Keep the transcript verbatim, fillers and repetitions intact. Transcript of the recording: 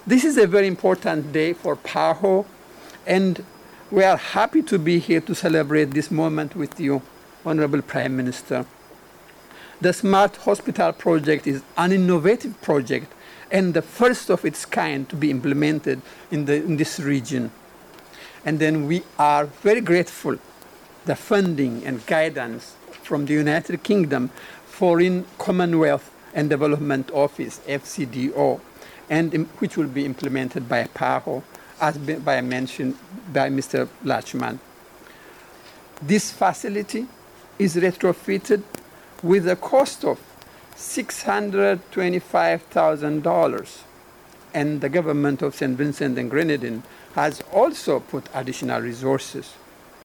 This is a very important day for PAHO, and we are happy to be here to celebrate this moment with you, Honorable Prime Minister. The Smart Hospital Project is an innovative project and the first of its kind to be implemented in, the, in this region. And then we are very grateful the funding and guidance from the United Kingdom Foreign Commonwealth and Development Office, F C D O, and in, which will be implemented by PAHO, as be, by mentioned by Mister Lachman. This facility is retrofitted with a cost of six hundred twenty-five thousand dollars, and the government of Saint Vincent and Grenadines has also put additional resources.